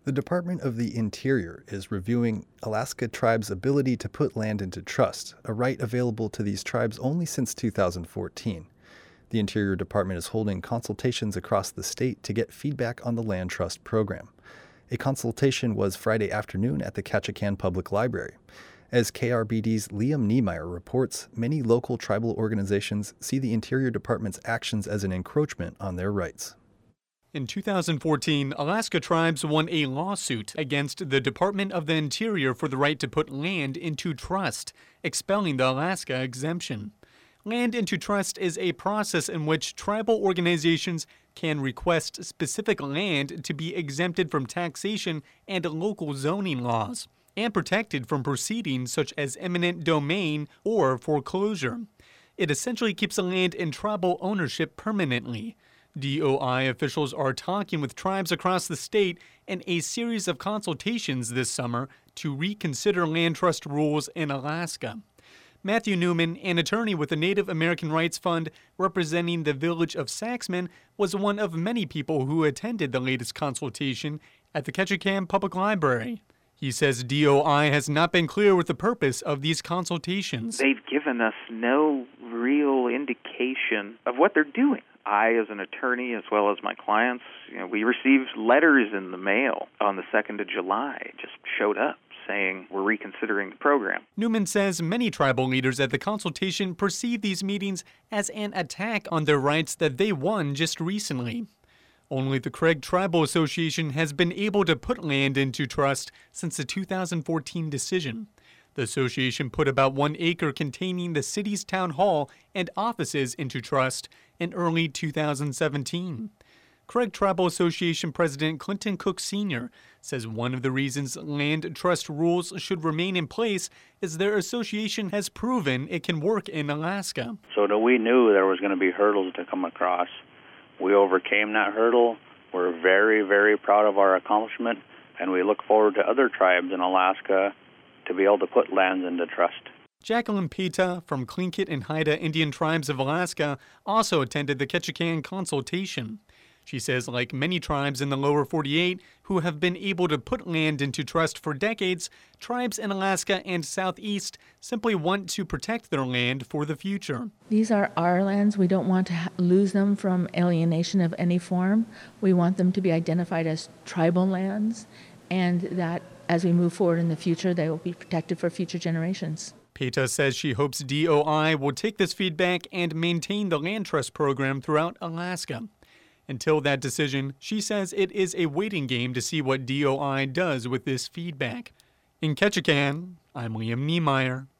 The Department of the Interior is reviewing Alaska tribes' ability to put land into trust, a right available to these tribes only since 2014. The Interior Department is holding consultations across the state to get feedback on the land trust program. A consultation was Friday afternoon at the Ketchikan Public Library. As KRBD's Liam Niemeyer reports, many local tribal organizations see the Interior Department's actions as an encroachment on their rights. In 2014, Alaska tribes won a lawsuit against the Department of the Interior for the right to put land into trust, expelling the Alaska exemption. Land into trust is a process in which tribal organizations can request specific land to be exempted from taxation and local zoning laws, and protected from proceedings such as eminent domain or foreclosure. It essentially keeps the land in tribal ownership permanently. DOI officials are talking with tribes across the state in a series of consultations this summer to reconsider land trust rules in Alaska. Matthew Newman, an attorney with the Native American Rights Fund representing the village of Saxman, was one of many people who attended the latest consultation at the Ketchikan Public Library. He says DOI has not been clear with the purpose of these consultations. They've given us no real indication of what they're doing. I, as an attorney, as well as my clients, we received letters in the mail on the 2nd of July, just showed up saying we're reconsidering the program. Newman says many tribal leaders at the consultation perceive these meetings as an attack on their rights that they won just recently. Only the Craig Tribal Association has been able to put land into trust since the 2014 decision. The association put about 1 acre containing the city's town hall and offices into trust in early 2017. Craig Tribal Association President Clinton Cook Sr. says one of the reasons land trust rules should remain in place is their association has proven it can work in Alaska. So that we knew there was going to be hurdles to come across. We overcame that hurdle. We're very, very proud of our accomplishment, and we look forward to other tribes in Alaska to be able to put lands into trust. Jacqueline Pita from Tlingit and Haida Indian Tribes of Alaska also attended the Ketchikan consultation. She says, like many tribes in the lower 48 who have been able to put land into trust for decades, tribes in Alaska and Southeast simply want to protect their land for the future. These are our lands. We don't want to lose them from alienation of any form. We want them to be identified as tribal lands, and that as we move forward in the future, they will be protected for future generations. Peta says she hopes DOI will take this feedback and maintain the land trust program throughout Alaska. Until that decision, she says it is a waiting game to see what DOI does with this feedback. In Ketchikan, I'm Liam Niemeyer.